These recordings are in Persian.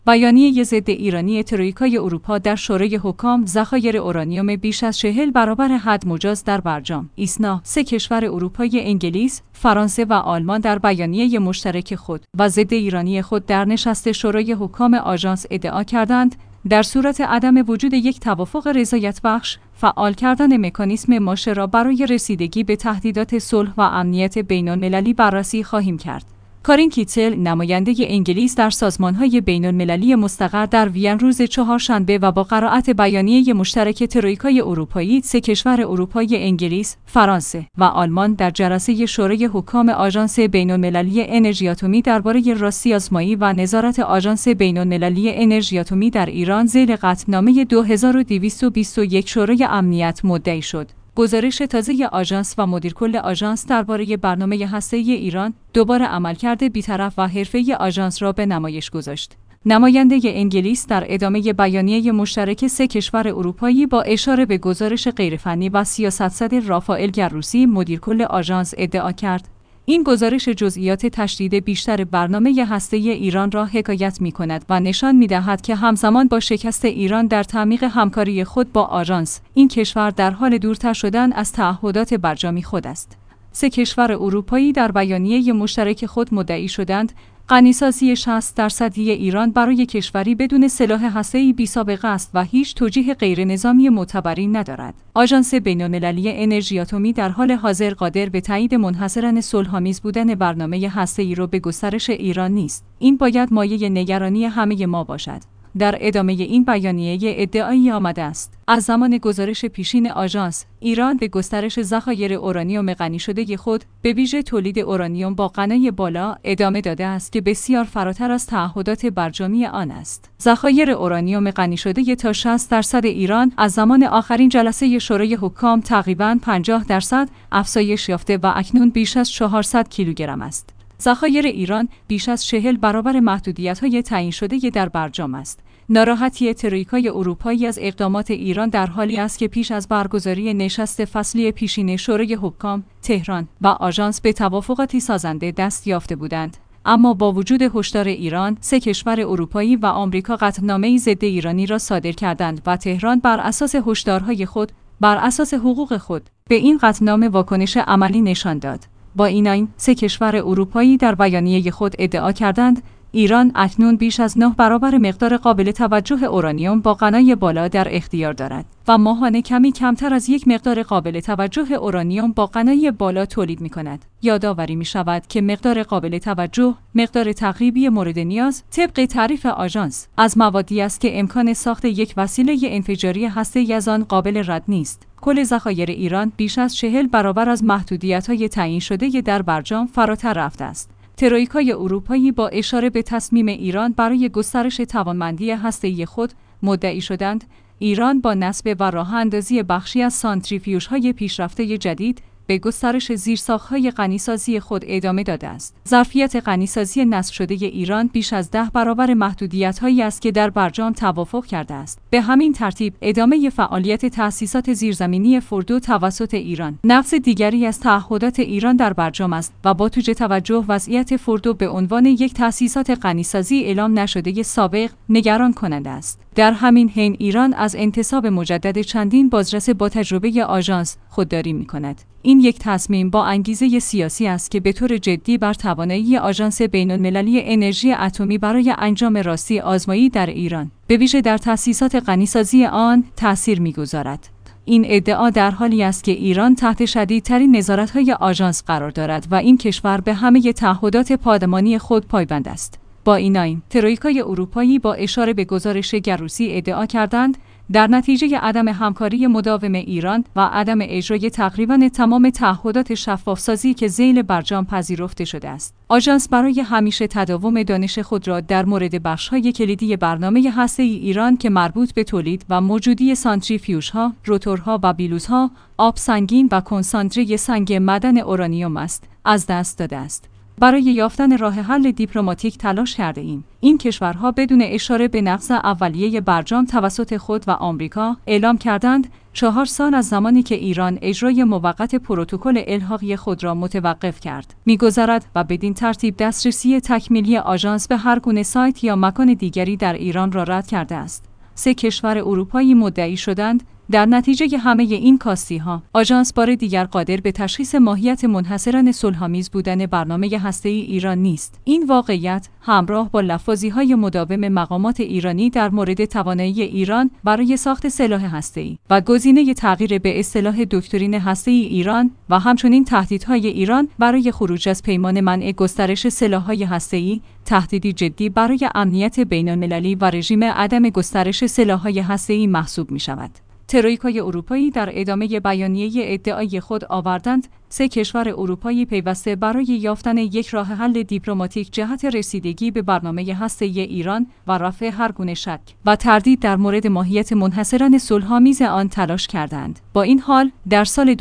بیانیه ضد ایرانی ترویکای اروپا در شورای حکام ذخایر اورانیوم بیش از 40 برابر حد مجاز در برجام ایسنا. سه کشور اروپایی انگلیس، فرانسه و آلمان در بیانیه مشترک خود و ضد ایرانی خود در نشست شورای حکام آژانس ادعا کردند در صورت عدم وجود یک توافق رضایت بخش، فعال کردن مکانیسم ماشه را برای رسیدگی به تهدیدات صلح و امنیت بین‌المللی بررسی خواهیم کرد. کارین کیتل، نماینده انگلیس در سازمان‌های بین‌المللی مستقر در وین روز چهارشنبه و با قرائت بیانیه مشترک ترویکای اروپایی، سه کشور اروپایی انگلیس، فرانسه و آلمان در جلسه شورای حکام آژانس بین‌المللی انرژی اتمی درباره راستی آزمایی و نظارت آژانس بین‌المللی انرژی اتمی در ایران زیر قطعنامه 2221 شورای امنیت مدعی شد. گزارش تازه آژانس و مدیرکل آژانس درباره برنامه هسته‌ای ایران دوباره عملکرد بی‌طرف و حرفه‌ای آژانس را به نمایش گذاشت. نماینده انگلیس در ادامه بیانیه مشترک سه کشور اروپایی با اشاره به گزارش غیرفنی و سیاست‌زد رافائل گروسی، مدیرکل آژانس ادعا کرد این گزارش جزئیات تشدید بیشتر برنامه هسته‌ای ایران را حکایت می‌کند و نشان می‌دهد که همزمان با شکست ایران در تعمیق همکاری خود با آژانس، این کشور در حال دورتر شدن از تعهدات برجامی خود است. سه کشور اروپایی در بیانیه مشترک خود مدعی شدند غنیسازی 60% ایران برای کشوری بدون سلاح هسته‌ای بی‌سابقه است و هیچ توجیه غیرنظامی معتبری ندارد. آژانس بین‌المللی انرژی اتمی در حال حاضر قادر به تایید منحصراً صلح‌آمیز بودن برنامه هسته‌ای را به گسترش ایران نیست. این باید مایه نگرانی همه ما باشد. در ادامه این بیانیه ادعایی آمده است از زمان گزارش پیشین آژانس، ایران به گسترش ذخایر اورانیوم غنی شده خود به ویژه تولید اورانیوم با غنای بالا ادامه داده است که بسیار فراتر از تعهدات برجامی آن است. ذخایر اورانیوم غنی شده تا 60% ایران از زمان آخرین جلسه شورای حکام تقریباً 50% افزایش یافته و اکنون بیش از 400 کیلوگرم است. ذخایر ایران بیش از 40 برابر محدودیت‌های تعیین شده در برجام است. ناراحتی ترویکای اروپایی از اقدامات ایران در حالی است که پیش از برگزاری نشست فصلی پیشین شورای حکام، تهران و آژانس به توافقاتی سازنده دست یافته بودند. اما با وجود هشدار ایران، سه کشور اروپایی و آمریکا قطعنامه‌ای ضد ایرانی را صادر کردند و تهران بر اساس هشدارهای خود، بر اساس حقوق خود، به این قطعنامه واکنش عملی نشان داد. با این سه کشور اروپایی در بیانیه خود ادعا کردند ایران اکنون بیش از 9 برابر مقدار قابل توجه اورانیوم با غنای بالا در اختیار دارد و ماهانه کمی کمتر از یک مقدار قابل توجه اورانیوم با غنای بالا تولید می‌کند. یادآوری می‌شود که مقدار قابل توجه، مقدار تقریبی مورد نیاز طبق تعریف آژانس از موادی است که امکان ساخت یک وسیله انفجاری هسته‌ای از آن قابل رد نیست. کل ذخایر ایران بیش از 40 برابر از محدودیت‌های تعیین شده در برجام فراتر رفته است. ترویکای اروپایی با اشاره به تصمیم ایران برای گسترش توانمندی هسته‌ای خود مدعی شدند ایران با نصب و راه‌اندازی بخشی از سانتریفیوژهای پیشرفته جدید به گسترش زیرساخت‌های غنیسازی خود ادامه داده است. ظرفیت غنیسازی نصب شده ایران بیش از 10 برابر محدودیت‌هایی است که در برجام توافق کرده است. به همین ترتیب ادامه فعالیت تأسیسات زیرزمینی فردو توسط ایران نقض دیگری از تعهدات ایران در برجام است و با توجه توجه وضعیت فردو به عنوان یک تأسیسات غنیسازی اعلام نشده سابق نگران کننده است. در همین حین ایران از انتصاب مجدد چندین بازرس با تجربه آژانس خودداری می‌کند. این یک تصمیم با انگیزه سیاسی است که به طور جدی بر توانایی آژانس بین‌المللی انرژی اتمی برای انجام راستی آزمایی در ایران، به ویژه در تأسیسات غنیسازی آن، تأثیر می‌گذارد. این ادعا در حالی است که ایران تحت شدیدترین نظارت‌های آژانس قرار دارد و این کشور به همه تعهدات پادمانی خود پایبند است. با این ترویکای اروپایی با اشاره به گزارش گروسی ادعا کردند در نتیجه عدم همکاری مداوم ایران و عدم اجرای تقریباً تمام تعهدات شفافسازی که ذیل برجام پذیرفته شده است، آژانس برای همیشه تداوم دانش خود را در مورد بخش‌های کلیدی برنامه هسته‌ای ایران که مربوط به تولید و موجودی سانتریفیوژها، روتورها و بیلوزها، آب سنگین و کنسانتره سنگ معدن اورانیوم است، از دست داده است. برای یافتن راه حل دیپلماتیک تلاش کرده ایم. این کشورها بدون اشاره به نقض اولیه برجام توسط خود و آمریکا اعلام کردند 4 سال از زمانی که ایران اجرای موقت پروتکل الحاقی خود را متوقف کرد می‌گذرد و بدین ترتیب دسترسی تکمیلی آژانس به هر گونه سایت یا مکان دیگری در ایران را رد کرده است. 3 کشور اروپایی مدعی شدند در نتیجه همه این کاستی‌ها، آژانس بار دیگر قادر به تشخیص ماهیت منحصراً صلح‌آمیز بودن برنامه هسته‌ای ایران نیست. این واقعیت همراه با لفاظی‌های مداوم مقامات ایرانی در مورد توانایی ایران برای ساخت سلاح هسته‌ای و گزینه تغییر به اصطلاح دکترین هسته‌ای ایران و همچنین تهدیدهای ایران برای خروج از پیمان منع گسترش سلاح‌های هسته‌ای، تهدیدی جدی برای امنیت بین‌المللی و رژیم عدم گسترش سلاح‌های هسته‌ای محسوب می‌شود. ترویکای اروپایی در ادامه بیانیه ادعای خود آوردند 3 کشور اروپایی پیوسته برای یافتن یک راه حل دیپلماتیک جهت رسیدگی به برنامه هسته‌ای ایران و رفع هر گونه شک و تردید در مورد ماهیت منحصراً صلح‌آمیز آن تلاش کردند. با این حال در سال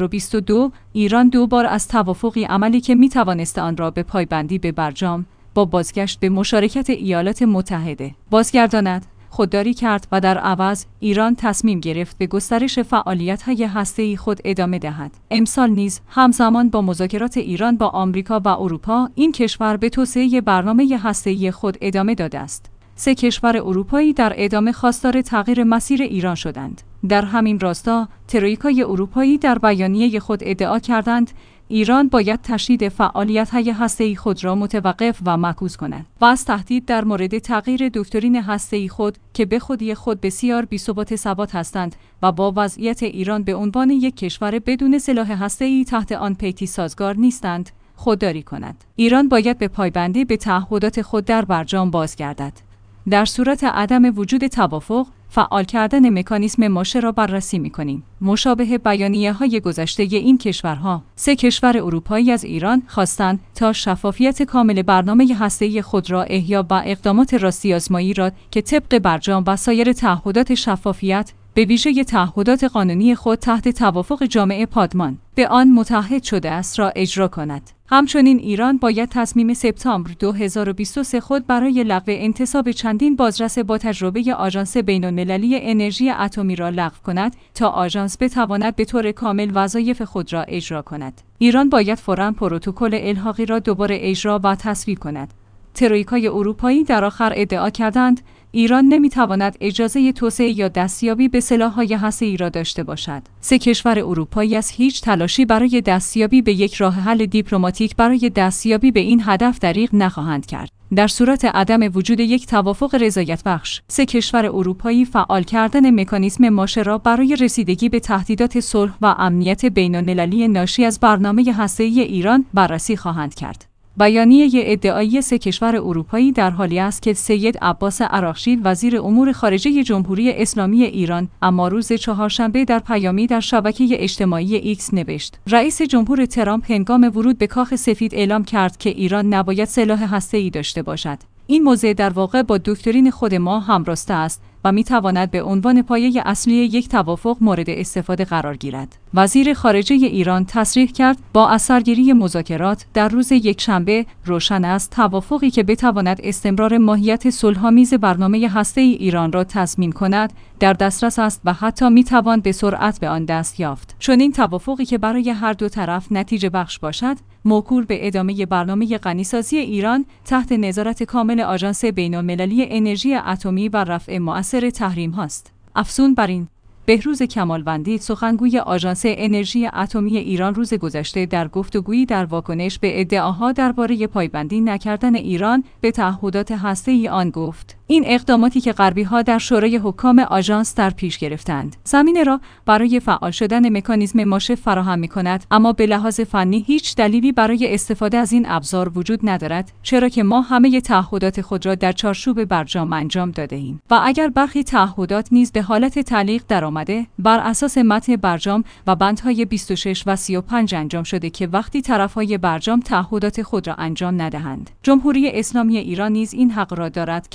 2022 ایران 2 بار از توافقی عملی که می‌توانست آن را به پایبندی به برجام با بازگشت به مشارکت ایالات متحده بازگرداند خودداری کرد و در عوض ایران تصمیم گرفت به گسترش فعالیت‌های هسته‌ای خود ادامه دهد. امسال نیز همزمان با مذاکرات ایران با آمریکا و اروپا، این کشور به توسعه برنامه هسته‌ای خود ادامه داده است. 3 کشور اروپایی در ادامه خواستار تغییر مسیر ایران شدند. در همین راستا، ترویکای اروپایی در بیانیه خود ادعا کردند ایران باید تشدید فعالیت‌های هسته‌ای خود را متوقف و معکوس کند و از تهدید در مورد تغییر دکترین هسته‌ای خود که به خودی خود بسیار بی‌ثبات هستند و با وضعیت ایران به عنوان یک کشور بدون سلاح هسته‌ای تحت آن پیتی سازگار نیستند، خودداری کند. ایران باید به پایبندی به تعهدات خود در برجام بازگردد. در صورت عدم وجود توافق، فعال کردن مکانیسم ماشه را بررسی می‌کنیم. مشابه بیانیه‌های گذشته این کشورها، 3 کشور اروپایی از ایران خواستند تا شفافیت کامل برنامه هسته‌ای خود را احیا و اقدامات راستی آزمایی را که طبق برجام و سایر تعهدات شفافیت به ویژه تعهدات قانونی خود تحت توافق جامع پادمان به آن متعهد شده است را اجرا کند. همچنین ایران باید تصمیم سپتامبر 2023 خود برای لغو انتصاب چندین بازرس با تجربه آژانس بین‌المللی انرژی اتمی را لغو کند تا آژانس بتواند به طور کامل وظایف خود را اجرا کند. ایران باید فوراً پروتکل الحاقی را دوباره اجرا و تصویب کند. ترویکای اروپایی در آخر ادعا کردند ایران نمیتواند اجازه توسعه یا دستیابی به سلاح‌های هسته‌ای را داشته باشد. 3 کشور اروپایی از هیچ تلاشی برای دستیابی به یک راه حل دیپلماتیک برای دستیابی به این هدف دریغ نخواهند کرد. در صورت عدم وجود یک توافق رضایت بخش، 3 کشور اروپایی فعال کردن مکانیسم ماشه را برای رسیدگی به تهدیدات صلح و امنیت بین‌المللی ناشی از برنامه هسته‌ای ایران بررسی خواهند کرد. بیانیه ادعایی 3 کشور اروپایی در حالی است که سید عباس عراقچی وزیر امور خارجه جمهوری اسلامی ایران اما روز چهارشنبه در پیامی در شبکه اجتماعی ایکس نوشت رئیس جمهور ترامپ هنگام ورود به کاخ سفید اعلام کرد که ایران نباید سلاح هسته‌ای داشته باشد. این موضع در واقع با دکترین خود ما همراسته است و می‌تواند به عنوان پایه اصلی یک توافق مورد استفاده قرار گیرد. وزیر خارجه ایران تصریح کرد با اثرگیری مذاکرات در روز یکشنبه روشن است توافقی که بتواند استمرار ماهیت صلح‌آمیز برنامه هسته‌ای ایران را تضمین کند در دسترس است و حتی می‌توان به سرعت به آن دست یافت. چون این توافقی که برای هر دو طرف نتیجه بخش باشد، موکول به ادامه برنامه غنیسازی ایران تحت نظارت کامل آژانس بین‌المللی انرژی اتمی و رفع مؤثر تحریم هاست. افزون بر این، بهروز کمالوندی سخنگوی آژانس انرژی اتمی ایران روز گذشته در گفتگویی در واکنش به ادعاها درباره پایبندی نکردن ایران به تعهدات هسته‌ای آن گفت این اقداماتی که غربی‌ها در شورای حکام آژانس در پیش گرفتند زمینه را برای فعال شدن مکانیزم ماشه فراهم می‌کند، اما به لحاظ فنی هیچ دلیلی برای استفاده از این ابزار وجود ندارد، چرا که ما همه تعهدات خود را در چارچوب برجام انجام داده‌ایم و اگر برخی تعهدات نیز به حالت تعلیق درآمده بر اساس متن برجام و بندهای 26 و 35 انجام شده که وقتی طرف‌های برجام تعهدات خود را انجام ندهند. جمهوری اسلامی ایران نیز این حق را دارد که تعهد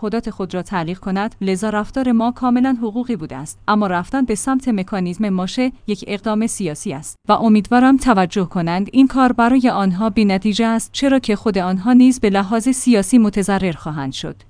تعهدات خود را تعلیق کند، لذا رفتار ما کاملا حقوقی بوده است. اما رفتن به سمت مکانیزم ماشه یک اقدام سیاسی است و امیدوارم توجه کنند این کار برای آنها بی‌نتیجه است، چرا که خود آنها نیز به لحاظ سیاسی متضرر خواهند شد.